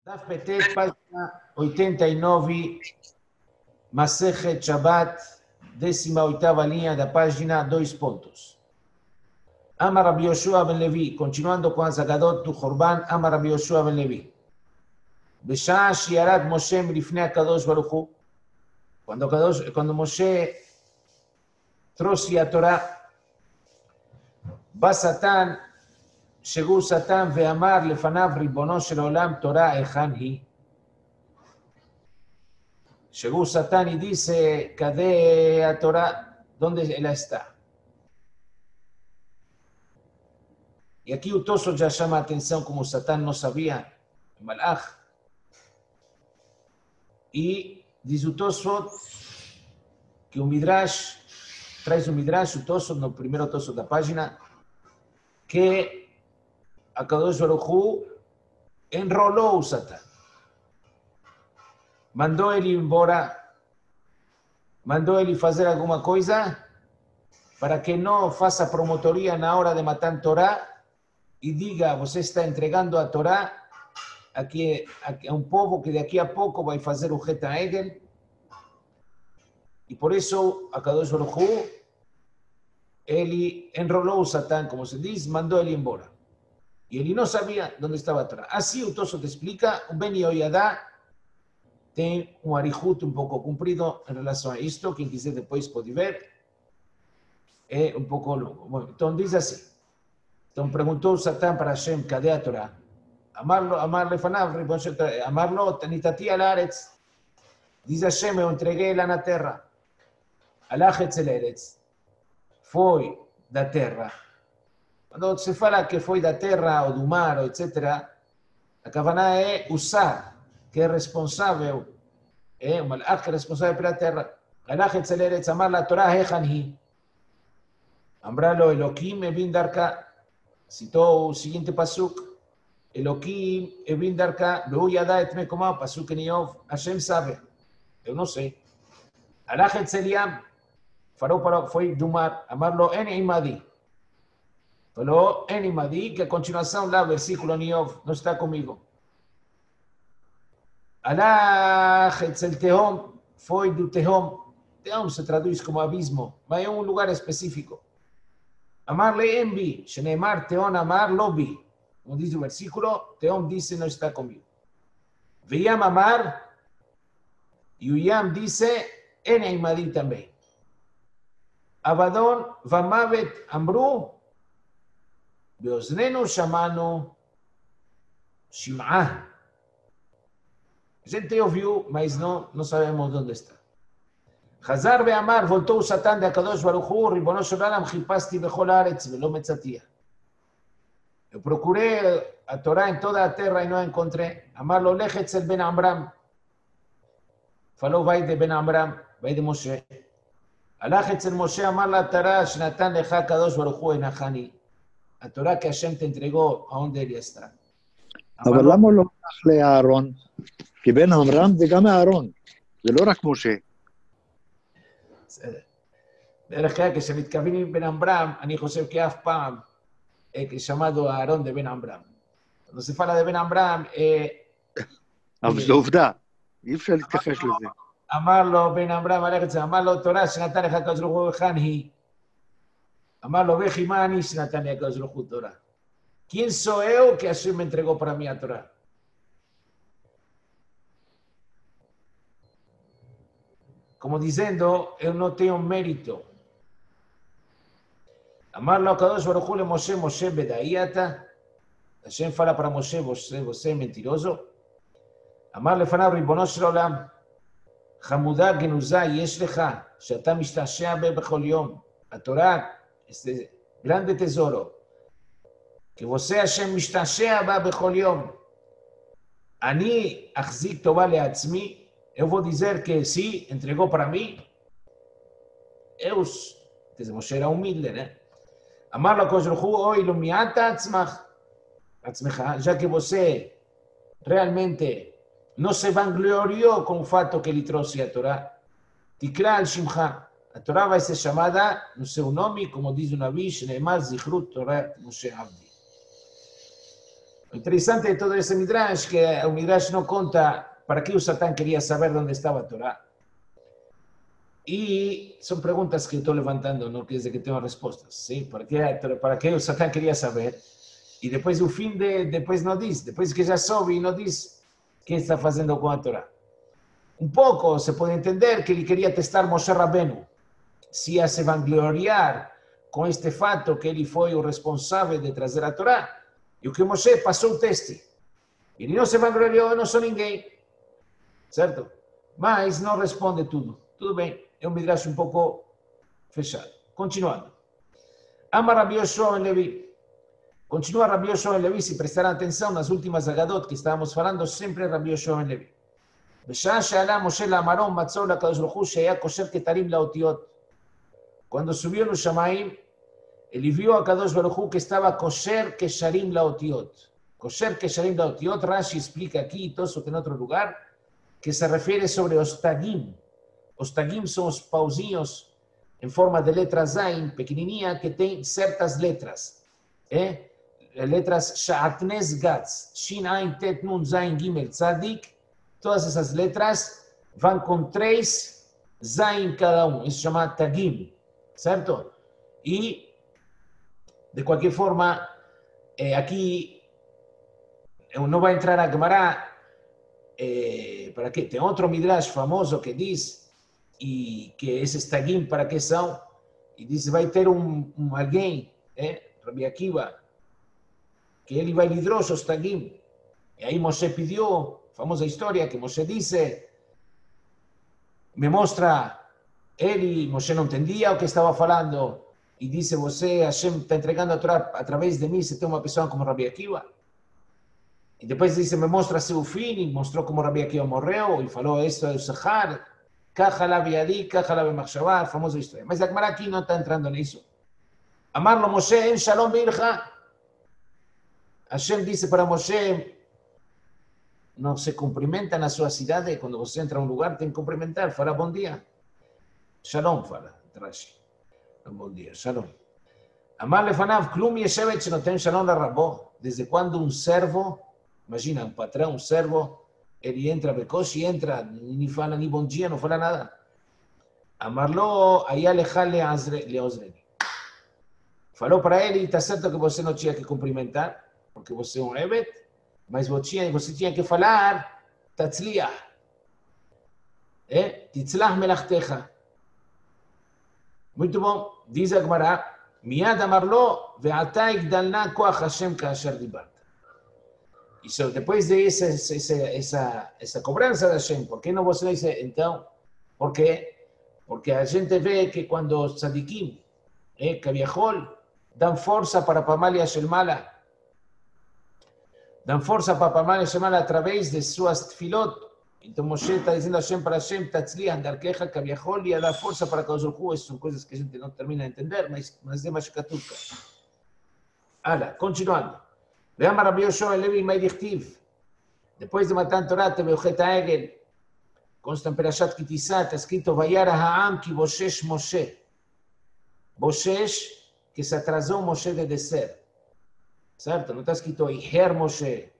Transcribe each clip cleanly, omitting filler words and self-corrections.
Daf Petet, página 89, Masejet Shabbat, 18ª linha da página, 2 pontos. Amar Rabbi Yoshua ben Levi, continuando com as Agadot do Korban, Amar Rabbi Yoshua ben Levi. Beshah shiarat Moshe milifnei HaKadosh Baruch Hu, quando Moshe trouxe a Torá, bá Satan, chegou Satan ve'amar lefanav ribono shel olam Torá echan hi. Chegou Satan e disse, cadê a Torá? Onde ela está? E aqui o Tosso já chama a atenção como Satan não sabia, o Malach. E diz o Tosso que o Midrash, traz o Midrash, o Tosso, no primeiro Tosso da página, que a Kadosh Baruch Hu enrolou o Satan. Mandou ele embora, mandou ele fazer alguma coisa para que não faça promotoria na hora de matar a Torá e diga, você está entregando a Torá aqui a um povo que daqui a pouco vai fazer o Het HaEgel. E por isso, a Kadosh Baruch Hu, ele enrolou o Satan, como se diz, mandou ele embora. E ele não sabia onde estava a Torá. Assim o Tosso te explica, o Ben Yehoyadá tem um arihut um pouco comprido em relação a isto, quem quiser depois pode ver, é um pouco longo. Bom, então diz assim, então perguntou Satan para Hashem, cadê a Torá? Amar lefanav, amarlo, tanitati al haaretz. Diz Hashem, eu entreguei lá na terra. Alach etzel eretz. Foi da terra. Quando se fala que foi da terra ou do mar, etc., a kavaná é usar, que é responsável, é o malach que é responsável pela terra. Alach etzel eretz, amar la Torá echan hi. Ambralo Elohim evin darka. Citou o seguinte pasuk. Elohim evin darka, ve'hu yada et mekomah, pasuk en Iov. Hashem sabe. Eu não sei. Alach etzel yam. Foi do mar. Amarlo en imadi. Falou en imadi, que a continuação lá, versículo Niov, não está comigo. Alach etzel tehom, foi do tehom. Tehom se traduz como abismo, mas é um lugar específico. Amar le enbi, sheneemar tehom amar lobi. Como diz o versículo, tehom disse não está comigo. Veyam amar, e o Yam disse en imadi também. Abaddon vamavet amru, beoznenu shamanu shim'ah. A gente ouviu, mas não sabemos onde está. Hazar ve'amar, voltou o Satan de HaKadosh Baruch Hu, ribono shel olam, chipasti bechol haaretz velo metzatia. Eu procurei a Torá em toda a terra e não a encontrei. Amar lo lech etzel ben Amram. Falou, vai de Ben Amram, vai de Moshe. Alach etzel Moshe, amar la Torá, shenatan lecha HaKadosh Baruch Hu enachani. A Torá que Hashem te entregó, aonde ele está. אבל למה הוא לא הלך לאהרון? כי בן עמרם זה גם אהרון, זה לא רק משה. דרך כלל, כשמתכוונים בן עמרם, אני חושב כי אף פעם שמענו אהרון de בן עמרם. Quando se fala de בן עמרם, אבל זו עובדה, אי אפשר להתכחש לזה. אמר לו בן עמרם, אמר לו תורה שנתן לך הקדוש ברוך הוא היכן היא. אמר לו, וכי מה אני שנתן לי הקדוש ברוך הוא תורה? ¿Quién soy yo que Hashem me entregó para mí a Torah? Como diciendo, yo no tengo mérito. Amarlo a Kadosh Baruch Hu le Moshe, Moshe bedayata. Hashem fala para Moshe, você mentiroso. Amar lefanav ribono shel olam. חמודה גנוזה יש לך, שאתה משתעשע בכל יום. התורה, este grande tesoro, que você Hashem משתעשע בה בכל יום. אני אחזיק טובה לעצמי, eu vou dizer que sim, entregou para mim. Eu, Moshe era humilde, né? אמר לו הקדוש ברוך הוא, אוי, לא מיעטת עצמך, já que você realmente não se vangloriou com o fato que ele trouxe a Torá. Tikra al Shimcha. A Torá vai ser chamada no seu nome, como diz o Nabi, Shneimar Zichrut Torah Moshe Avdi. Lo interesante de todo ese Midrash es que el Midrash no conta para qué Satán quería saber dónde estaba Torah. Y son preguntas que estoy levantando, no quiere decir que tengo respuestas. ¿Sí? ¿Para qué Satán quería saber? Y después del fin después no dice, después que ya sobe no dice qué está haciendo con la Torah. Un poco se puede entender que él quería testar Moshe Rabbeinu. Si hace vangloriar con este fato que él fue el responsable de traer a Torah, y que Moshe pasó un teste. Y él no se vanglorió, no son ninguém. Certo? Mas não responde tudo. Tudo bem, é um midrash um pouco fechado. Continuando. Ama Rabbi Yoshua ben Levi. Continua Rabbi Yoshua ben Levi, se prestarem atenção nas últimas agadot que estávamos falando, sempre Rabbi Yoshua ben Levi. בשעה שעלה משה לאמרון, מצאו לקדוש ברוך הוא שהיה קושר כתרים לאותיות. Cuando subió los Shamaim, él vio a Kadosh Baruj Hu que estaba kosher kesharim laotiot. Kosher kesharim laotiot, Rashi explica aquí y todo eso en otro lugar, que se refiere sobre ostagim. Ostagim son os pauzinhos en forma de letra zain, pequenininha, que tem certas letras. Letras Sha'atnes Gatz, Shin Ain Tet Nun Zain Gimel Tzadik, todas esas letras van con 3 zain cada uno, eso se llama tagim, ¿cierto? Y de cualquier forma, aquí no va a entrar a Gemara, ¿para qué? Tem otro midrash famoso que dice, y que ese tagim, ¿para qué son? Y dice, va a ter alguien, Rabbi Akiva, que él iba a lidrosh os tagim. Y ahí Moshe pidió, famosa historia, que Moshe dice, me muestra, él y Moshe no entendía o que estaba hablando, y dice, Moshe, Hashem está entregando a Torah a través de mí, se tem uma pessoa como Rabbi Akiva. Y después dice, me muestra su fin, y mostró como Rabbi Akiva morreu, y falou esto de Sahar, Kajala Biadi, Kajala Bemachshavá, famosa historia. Mas la Gemara aquí no está entrando en eso. Amarlo Moshe en Shalom Birja. Hashem dice para Moshe, no se cumprimentan a sua cidade, quando você entra a um lugar, tem que cumprimentar, fala bom dia. Shalom, fala, Rashi. Bom dia, shalom. Amar lefanav, klum yeshevet shenoten shalom larrabó. Desde quando um servo, imagina, um patrão, um servo, ele entra, bekoshi entra, ni fala ni bom dia, não fala nada. Amarlo, aí alejale leozreni. Falou para ele, está certo que você não tinha que cumprimentar, porque você é um evet, mas você tinha que falar, tatzliach. Titzlach melachtecha. Muito bom. Diz a Gemara, miad amarlo, ve'ata igdalna koach Hashem kasher dibarta. E depois de essa cobrança da Hashem, por que não você dice, então, por quê? Porque a gente vê que quando os tzadikim, Kaviahol, dan força para Pamalia Shelmala, dan força para Pamalia Shelmala através de suas tefilot. Então Moshe está dizendo a Hashem para Hashem, Tatzliach, Darkecha, Kaviahol, e a dar força para Kadosh Baruch Hu. Essas são coisas que a gente não termina de entender, mas é mais catuca. Olha, continuando. Veamos Rabbi Yoshua ben Levi, Mai Dichtiv. Depois de Matan Torah, teve o Chet HaEgel. Consta em Perashat Ki Tisa, está escrito, Vayara ha'am ki boshesh Moshe. Boshesh, que se atrasou Moshe de descer. Certo? Não está escrito Iher Moshe.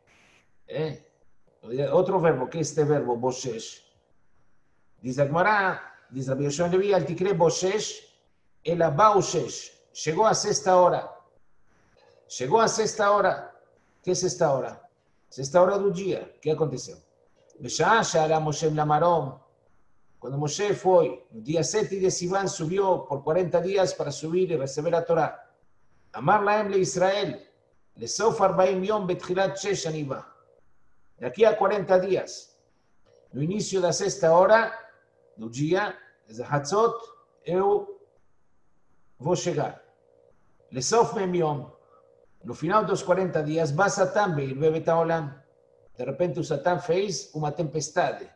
Outro verbo, que é este verbo, Boshesh. Diz a Gemara, diz Rabbi Yoshua ben Levi, al tikre Boshesh, ela Baushesh. Chegou a sexta hora. Chegou a sexta hora. O que é sexta hora? Sexta hora do dia. O que aconteceu? Besha'ah she'ala Moshe lamarom. Quando Moshe foi, no dia 7 de Sivan, subiu por 40 dias para subir e receber a Torá. Amar laem le Israel, lesof 40 yom betchilat shesh aniva. Daqui a 40 dias, no início da sexta hora do dia, Hatzot, eu vou chegar. Lesof mem yom. No final dos 40 dias, va Satán beir bebet haolam. De repente o Satán fez uma tempestade.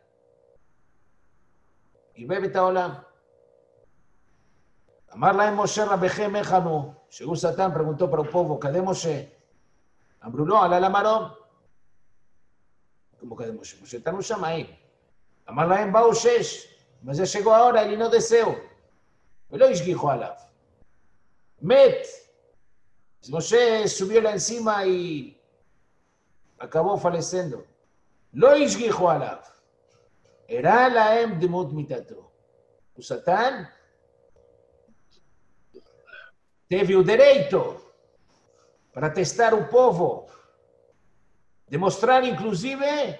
E bebet haolam. Amar laem Moshe Rabechem echanu. Chegou Satán, perguntou para o povo, cadê Moshe? Amru lo, ala lamarom. Como cadê Moshe? Moshe está no Shamaim. Amar laem bau shesh. Mas já chegou a hora, ele não desceu. Velo ishgichu alav. Met. Moshe subiu lá em cima e acabó falleciendo. Lo ishgihu alav. Era laem demut mitato. O Satán teve o direito para testar o povo, demonstrar inclusive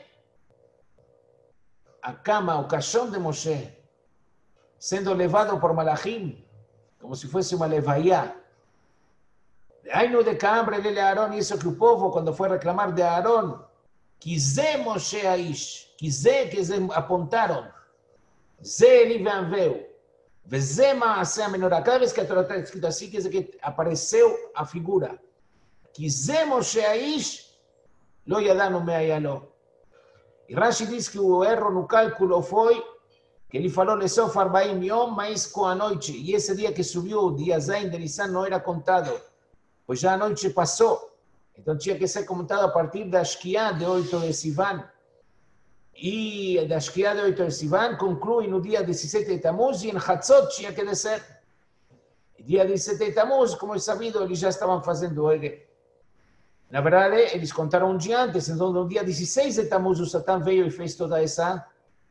a cama, o caixão de Moshe, sendo levado por Malachim, como se fosse uma levaiá. Aí no de Cambre de Aarón, isso que o povo, quando foi reclamar de Aarón, quizé Moshe Aish, quizé que apontaram, Zé ele veio, Vezé Maasé a menorá. Cada vez que a Torá está escrito assim, quer dizer que apareceu a figura. Quizé Moshe Aish, lo yadanu me'ayalo. E Rashi diz que o erro no cálculo foi que ele falou Lesof 40 yom, mas com a noite. E esse dia que subiu, o dia Zain de Nissan, não era contado, pois já a noite passou. Então tinha que ser contado a partir da Shkiá de 8 de Sivan. E da Shkiá de 8 de Sivan conclui no dia 17 de Tammuz e em Hatzot tinha que descer. E dia 17 de Tammuz, como é sabido, eles já estavam fazendo o Ege. Na verdade, eles contaram um dia antes, então no dia 16 de Tammuz o Satã veio e fez toda essa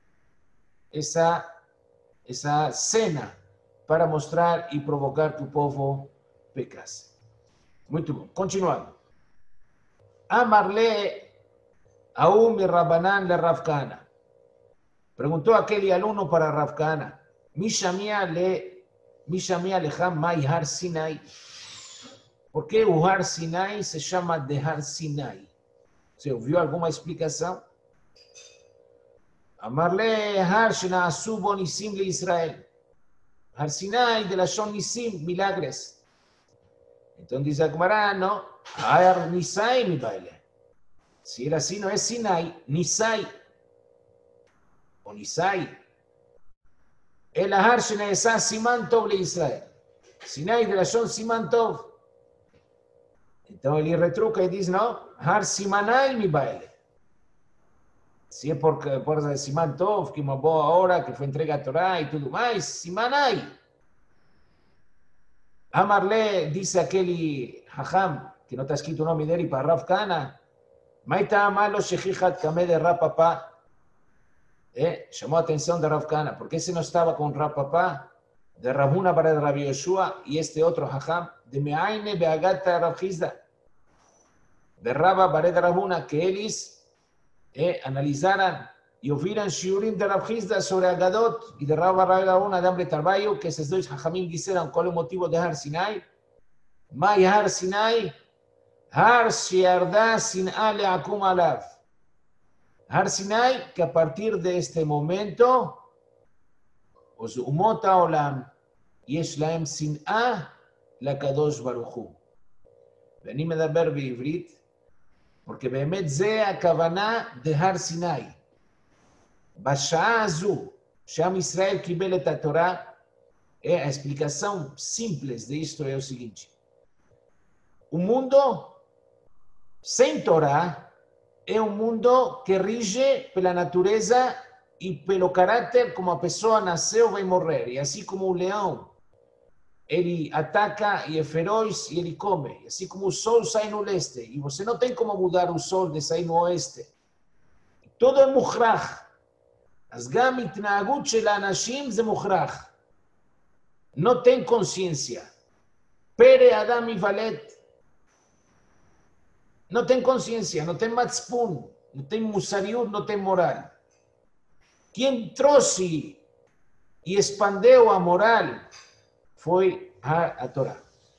cena para mostrar e provocar que o povo pecasse. Muito bom. Continuando. Amarle Aum e Rabanan le Rav Kahana. Perguntou aquele aluno para Rav Kahana, Mishamia lecham mai Har Sinai. Por que o Har Sinai se chama de Har Sinai? Você ouviu alguma explicação? Amarle Har Shenaasu bo Nisim le Israel. Har Sinai de Lashon Nisim, milagres. Então diz a Gemara, não, Har Nisai mi baile. Se era assim, não é Sinai, Nisai. O Nisai. El Har Shenaesa Siman Tov le Israel. Sinai de Lashon Siman Tov. Então ele retruca e diz, não, Har Simanai mi baile. Se é por Siman Tov, que uma boa hora, que foi entregue a Torá e tudo mais, Simanai. Amarle, disse aquele Hacham, que não está escrito o nome dele, para Rav Kahana, Maita amalo shechichat kame de Rav Papa. Chamou a atenção de Rav Kahana, porque esse não estava com Rav Papa, de Rav Huna para Rav Yoshua, e este outro Hacham, de Meaine beagata Rav Hizda, de Rabba Bared Rav Huna, que eles analisaram e ouviram shiurim de Rav Hizda sobre Agadot e de Rabba Bared Rav Huna de Ambre Tarbayo, que esses dois Hachamim disseram qual é o motivo de Har Sinai. Mai Har Sinai, Har Shearda Sin'a le'akum alav. Har Sinai, que a partir deste momento, os umot ha'olam, yesh lahem sin'a lakadosh baruch hu. ואני מדבר בעברית, porque באמת זה הכוונה בהר סיני. בשעה הזו, שעם ישראל קיבל את התורה, a explicação simples disto é o seguinte. O mundo sem Torá é um mundo que rige pela natureza e pelo caráter como a pessoa nasceu vai morrer. E assim como o leão, ele ataca e é feroz e ele come. Assim como o sol sai no leste e você não tem como mudar o sol de sair no oeste. Todo é mukhrach. As gam itnagut shel anashim ze mukhrach. Não tem consciência. Pere Adam e Valet. Não tem consciência, não tem matspun, não tem musariut, não tem moral. Quem trouxe e expandeu a moral foi a Torá.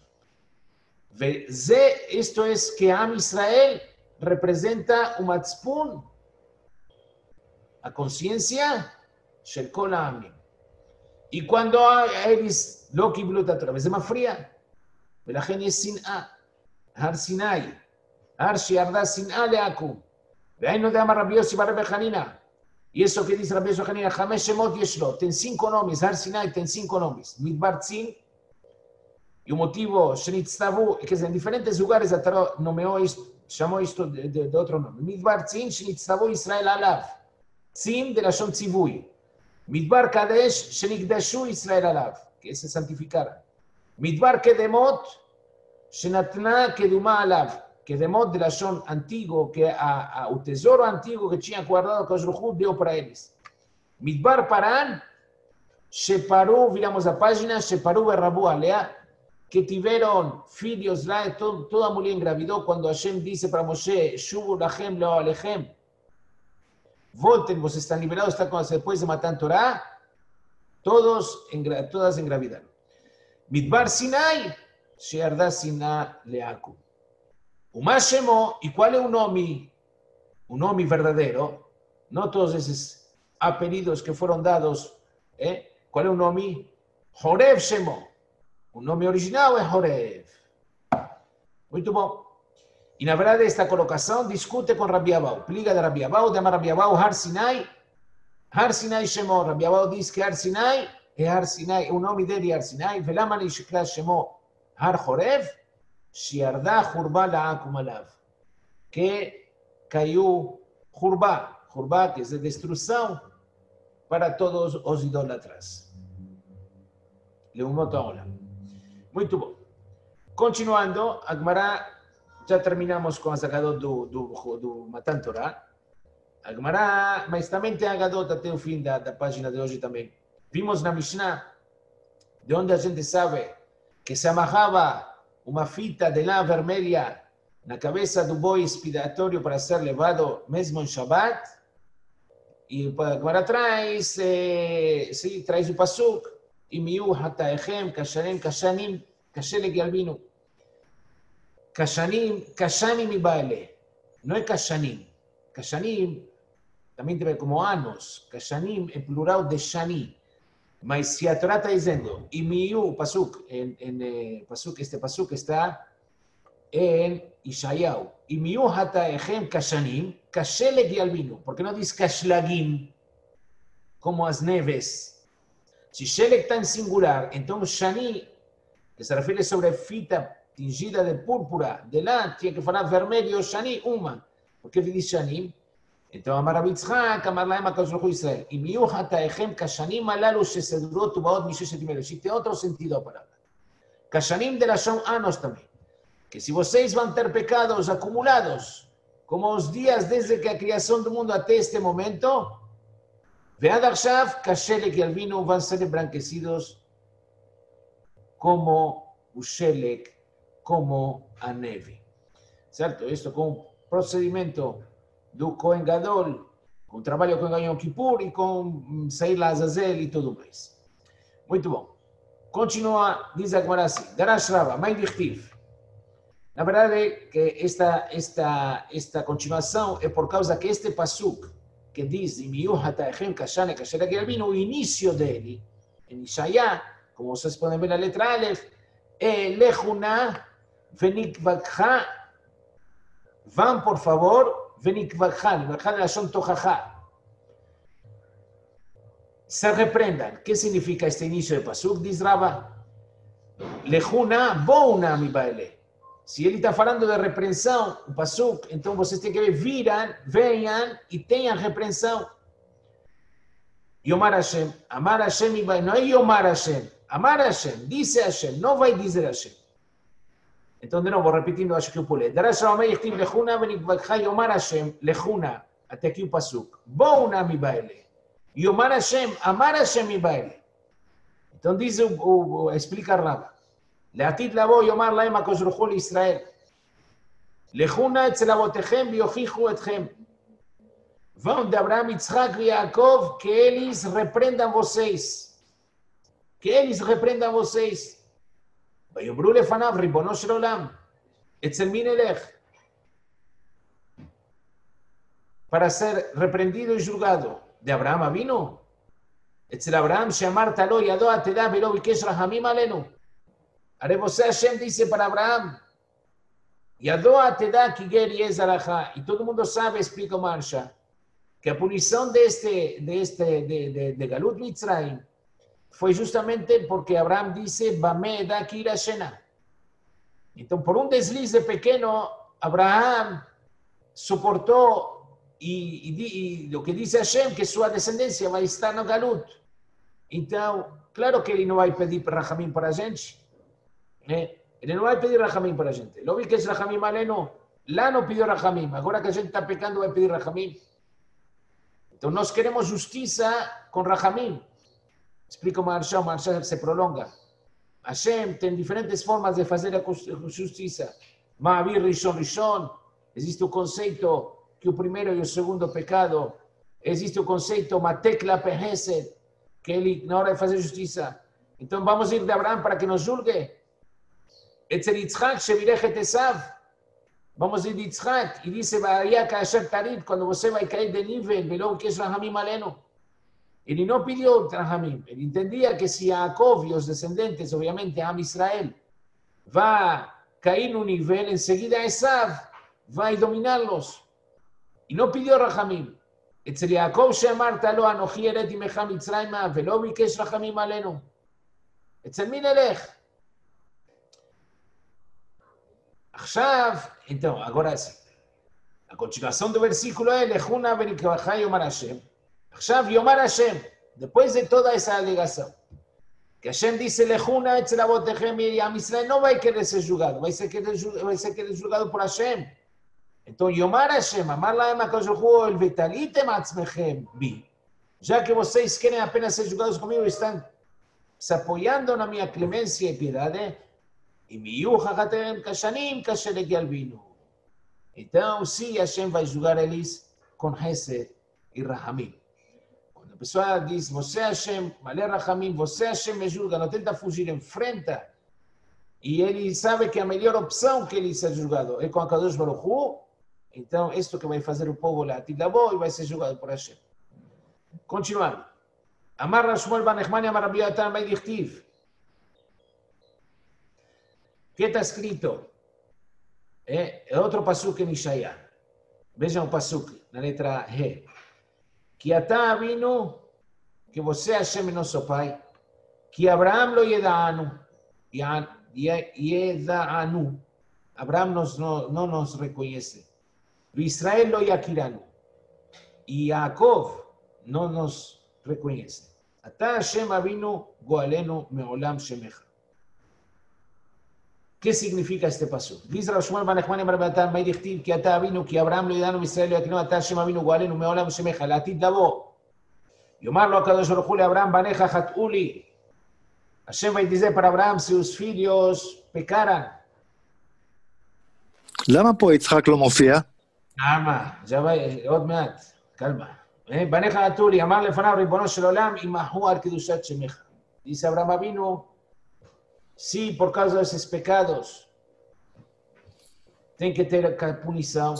Isto é que Am Israel representa o matspun, a consciência של כל העמים. E quando eles לא קיבלו את התורה, וזה מפריע, ולכן יש שנאה, הר סיני, הר שירדה שנאה לעקום. והיינו דאמר רבי יוסי בר רבי חנינא, y eso que dice Rabbi Yosef Hanina, 5 shemot yesh lo, tem 5 nomes, Har Sinai tem 5 nomes, Midbar Tzin, e o motivo, Shenitztavu, quer dizer, em diferentes lugares a Torá nomeou isto, chamou isto de outro nome. Midbar Tzin, Shenitztavu Israel alav, Tzin de Lashon Tzivui. Midbar Kadesh, Shenigdashu Israel alav, que se santificaram. Midbar Kedemot, Shenatna Keduma alav, que de modo de la son antiguo, que o tesouro antiguo que tinha guardado que os deu para eles. Midbar Paran, separou, viramos a página, separou e Rabu Alea, que tiveram filhos lá, toda mulher engravidou quando Hashem disse para Moshe, Shubu lachem lo alechem, voltem, vocês estão liberados, está depois de matar a Torá, todas engravidaram. Midbar Sinai, Sheardá Sinai Leaku. O Mashemo, e qual é o nome verdadeiro? Não todos esses apelidos que foram dados, qual é o nome? Horev Shemo. O nome original é Horev. Muito bom. E na verdade esta colocação discute com Rabi Abau. Pliga de Rabi Abau, de Rabi Abau, Har Sinai Shemo. Rabi Abau diz que Har Sinai, o nome dele é Har Sinai. Velama Nishkla Shemo Har Horev. Shiardá Hurbá La'akum Alav, que caiu Hurbá, que é destruição para todos os idólatras. Leumot Haolam. Muito bom. Continuando, Agmará, já terminamos com a Zagadot do Matan Torá. Agmará, mas também tem Agadot até o fim da página de hoje também. Vimos na Mishnah, de onde a gente sabe que se amarrava uma fita de lã vermelha na cabeça do boi expiatório para ser levado mesmo em Shabbat. E para trás, traz o pasuk, imiu hataechem, kashanim, kashelek yalbinu. Kashanim e baile. Não é kashanim. Kashanim também tem como anos. Kashanim é plural de shani. Mas se a Torá está dizendo, imiu, pasuk, este pasuk está em Ishayahu, imiu hataechem kashanim, kashelek yalbinu, porque não diz kashlagim, como as neves. Se shelek está em singular, então shani, que se refere sobre fita tingida de púrpura, de lã, tinha que falar vermelho, shani, uma, porque ele diz shanim. Então, Amar Rabi Yitzchak, Amar Lahem HaKadosh Baruch Hu Israel, Im Yihu hataechem kashanim alalu shesedurot ubaot misheshet imelech. E tem outro sentido a palavra. Kashanim de lashon anos também. Que se vocês vão ter pecados acumulados, como os dias desde que a criação do mundo até este momento, vead arshav, kashelek yalbinu, vão ser embranquecidos como o shelek, como a neve. Certo? Isto com procedimento do Kohen Gadol, com o trabalho com Yom Kippur e com Seir Lazazel e tudo mais. Muito bom. Continua, diz a Gemara assim, Darash Rava, Mai Dichtiv. Na verdade, que esta continuação é por causa que este pasuk, que diz, Imiyu hataechem kashane kashelek yalbinu, o início dele, em Ishaya, como vocês podem ver na letra Aleph, é Lechuna venikvakha, vão, por favor, venikvakha, nikvakha é a shon tochacha. Se repreendam. Que significa este início de pasuk? Diz Rava, Lechuna bouna mi baile. Se ele está falando de repreensão, o pasuk, então vocês têm que ver, venham e tenham repreensão. Yomar Hashem, Amar Hashem e vai, não é Yomar Hashem, Amar Hashem, disse Hashem, não vai dizer Hashem. Então, de novo, repetindo, acho que eu pulei. Darash Ramei Yechtiv Lechuna, Venikvakha Yomar Hashem, Lechuna, até aqui o pasuk. Bouna mi baile. Yomar Hashem, Amar Hashem mi baile. Então, diz explica Rava. לעתיד לבוא יאמר להם הקדוש ברוך הוא לישראל, לכו נא אצל אבותיכם ויוכיחו אתכם. Vão de Abraão, Yitzhak e Yaakov, que eles repreendam vocês. Que eles repreendam vocês. ויאמרו לפניו, ריבונו של עולם, אצל מי נלך? Para ser repreendido e julgado. De Abraão Avinu? אצל אברהם שאמרת לו, ידוע תדע ולא ביקש רחמים עלינו. Ahora você, Hashem, disse para Abraão, Yadoa te dá que ger yes alahá. E todo mundo sabe, explica o Marsha, que a punição de Galut Mitzrayim foi justamente porque Abraão disse, Bamé da kira shena. Então, por um deslize pequeno, Abraão suportou e o que disse Hashem, que sua descendência vai estar no Galut. Então, claro que ele não vai pedir rachamim para a gente. Ele não vai pedir rachamim para a gente. Lo vi que es rachamim aleno, La no pidió Rahamim. Ahora que Hashem está pecando, va a pedir Rahamim. Entonces, nos queremos justicia con Rahamim. Explico Maharsha se prolonga. Hashem tem diferentes formas de hacer a justicia. Ma'avir Rishon. Existe un conceito que el primero y el segundo pecado. Existe un conceito Matekla Pehesed, que él na hora de hacer justicia. Entonces vamos a ir de Abraham para que nos juzgue. Etzel Yitzhak Shevirech et Esav. Vamos a ir de Yitzhak y dice, Vaya Kasher Tarit, cuando você va a caer de nivel, velo que es Rahamim aleno. Él no pidió Rahamim. Él entendía que si Jacob y los descendentes, obviamente Am Israel, va a caer en un nivel, enseguida Esav va a dominarlos. Y no pidió Rahamim. אצל יעקב שאמרת לו, אנוכי ירדתי ממך מצרימה, ולא ביקש רחמים עלינו. אצל מי נלך? עכשיו, então, agora sim. A continuação do versículo é, Lejuna venikvacha yomar Hashem. עכשיו, יאמר Hashem, depois de toda essa alegação, que Hashem dice, Lejuna etzel avotechem, y Am Israel no va a querer ser juzgado, vai ser querer juzgado por Hashem. Entonces, Yomar Hashem, amar la ema kojohu, el vetalitem atzmechem bi. Ya que vocês querem apenas ser julgados comigo, están se apoyando na minha clemência e piedade, e miyu chachatem kashanim kasher yalbinu. Então, sim, Hashem vai julgar eles com Hesed e Rahamim. Quando a pessoa diz, você Hashem, malé Rahamim, você Hashem me julga, não tenta fugir, enfrenta, e ele sabe que a melhor opção que ele ser julgado é com a Kadosh Baruch Hu. Então, isto que vai fazer o povo lá, Tidabo, e vai ser julgado por Hashem. Continuando. Amar Rashmuel Banechmani, Amar Rabbi Yotam, Bay Dichtiv. ¿Qué está escrito? Outro pasuk em Ishaya. Vejam o pasuk, na letra He. Que Atá vino, que você, Hashem, nosso pai, que Abraham lo yeda'anu, yeda'anu. Abraham não nos reconhece. Israel lo yakiranu. Y Jacob no nos reconoce. Ata Hashem Avinu goalenu meolam shemecha. ¿Qué significa este paso? Dice Rashmuel Banechmani Barbatan Maydichtiv que Ata Avinu que Abraham lo yedanu Israel lo yakiranu Ata Hashem Avinu goalenu meolam shemecha. La atid davo. Yomar lo Akadosh Baruch Hu le Abraham baneja hatuli. Hashem vai dizer para Abraham se os filhos pecaram. למה פה יצחק לא מופיע? עוד מעט, calma. בניך נטולי, אמר לפניו ריבונו של עולם, ימחו על קדושת שמך. Dice Abraham Avinu, sí, por causa desses pecados, tem que ter punição.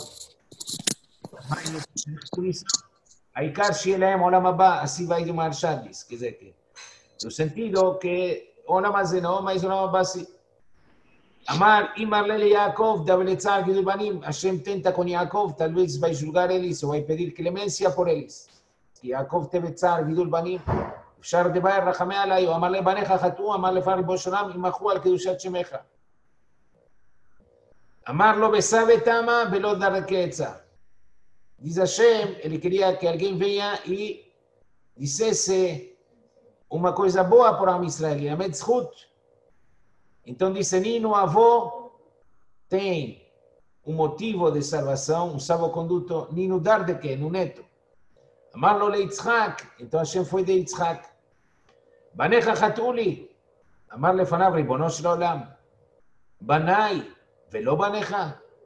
העיקר שיהיה להם עולם הבא, assim vai de Maharsha diz, quer dizer que, no sentido que עולם הזה לא, mas עולם הבא sim. Amar, Imarlele Yaakov, Dabeletzar, Gidulbanim, Hashem tenta con Yaakov, tal vez va a juzgar eles o va a pedir clemencia por eles. Yaakov Tebetzar, Gidulbanim, Shar de Baer, Rachame Alay, o Amarle Baneja Hatu, Amarle Far Bosharam, Imahu al Kedushat Shemecha. Amarlo Besabe Tama, Velod Darrequetza. Dice Hashem, ele quería que alguien venga y dissesse uma coisa boa por Am Israel, y Amet Zchut. Então disse, Nino, avô, tem motivo de salvação, salvo-conduto, Nino dar de quê? No neto. Amarlo le Yitzhak, então Hashem foi de Yitzhak. Banecha Hatuli, אמר לפניו, ריבונו של עולם, בניי ולא בניך?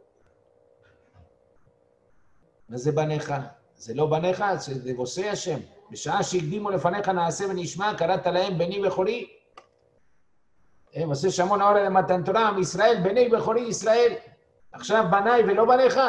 מה זה בניך? זה לא בניך, זה עושה השם. בשעה שהקדימו לפניך נעשה ונשמע, קראת להם בני בכורי. עושה שמון ההורה למתן תורה, עם ישראל, בני בכורי ישראל. עכשיו בניי ולא בניך?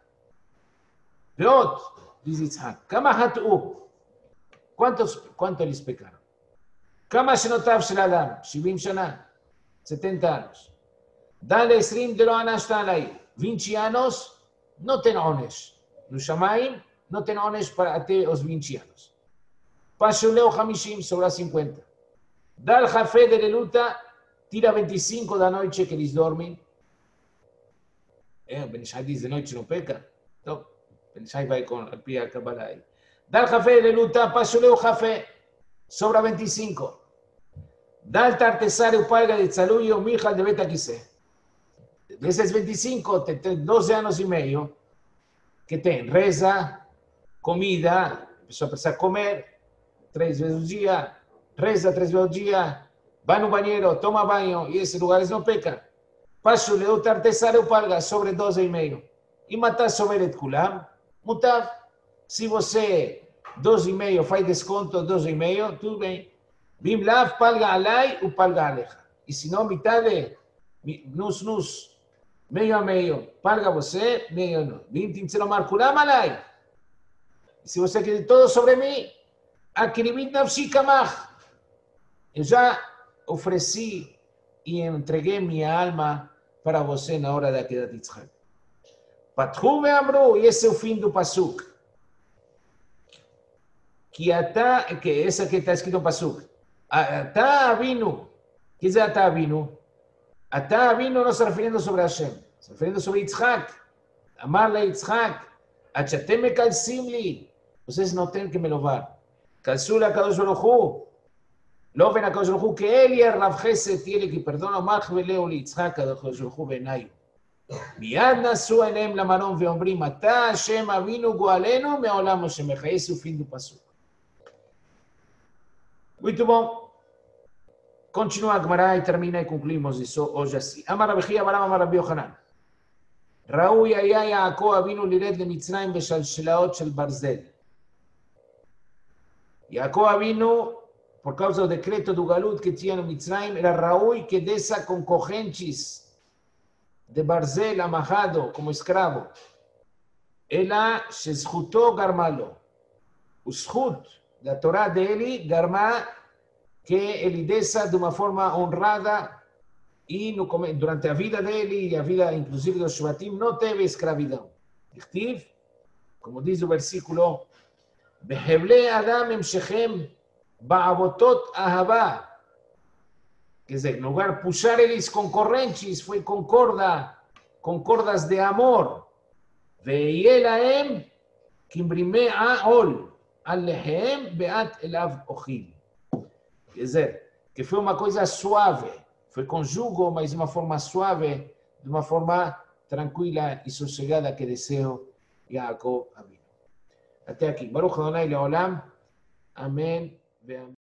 ועוד, dice יצחק, כמה חטאו? ¿Cuánto les pecaron? כמה שנותיו של אדם? 70 שנה, 70 anos. דל 20 דלא ענשת עליי, 20 anos, no ten עונש. No שמיים, no ten עונש para até os 20 anos. Paso leo 50, sobra 50. Dal café de luta, tira 25 da noite que eles dormem. Ben Ishai diz, de noite não peca. Então, Ben Ishai vai com a pia Kabbalah aí. Dal café de luta, paso leo café, sobra 25. Dal tartesário palga de tzaluyo, mijal de beta quise. Desses 25, tem 12 anos e meio, que tem reza, comida, a pessoa precisa comer 3 vezes ao dia, reza 3 vezes ao dia, vai no banheiro, toma banho, e esses lugares não pecam. Passo leu tartesar eu paga sobre 12 e meio. E matar sobre et kulam, mutav. Se você 12 e meio faz desconto 12 e meio, tudo bem. Bim lav paga alai ou paga aleja. E se não, mitade, nus, meio a meio, paga você, meio não. Bim tinselomar kulam alai. E se você quer todo sobre mim, akribit nafshi kamach. Eu já ofereci e entreguei minha alma para você na hora da Akedat Yitzhak. Patru ve'amru, e esse é o fim do Pasuk. Que essa que está escrito no Pasuk. Ata Avinu. O que é Ata Avinu? Ata Avinu não se referindo sobre Hashem. Se referindo sobre Yitzhak. Amar la Yitzhak. Achatem me calcim li. Vocês não têm que me louvar. Calçu la Kadosh Baruch Hu. Loven a Kadosh Baruch Hu, que ele é Rav Chesed, ele que perdona o Mach veleu li Yitzhak, Kadosh Baruch Hu benayu. מיד נשאו עיניהם למרום ואומרים, אתה השם אבינו גואלנו מעולם השמך. Esse é o fim do pasuk. Muito bom. Continua a Gemara e termina e concluímos isso hoje assim. אמר רבי חייא בר אמר רבי יוחנן, ראוי היה יעקב אבינו לרד למצרים בשלשלאות של ברזל. Jacob Avinu, por causa do decreto do Galut que tinha no Mitzrayim, era raui que desça com correntes de barzel amarrado como escravo. Ela, shezchuto garmalo. O zchut da Torá dele garma que ele desça de uma forma honrada e durante a vida dele e a vida inclusive dos Shvatim não teve escravidão. Dichtiv, como diz o versículo, Behevle Adam em Shechem ba'avotot ahava. Quer dizer, no lugar de puxar eles com correntes, foi com cordas de amor. Ve'yeh lahem kimbrime a'ol, alehem be'at elav ochil. Quer dizer, que foi uma coisa suave, foi com jugo, mas de uma forma suave, de uma forma tranquila e sossegada que desceu Jacob Avinu. Até aqui. Baruch Adonai Leolam. Amém.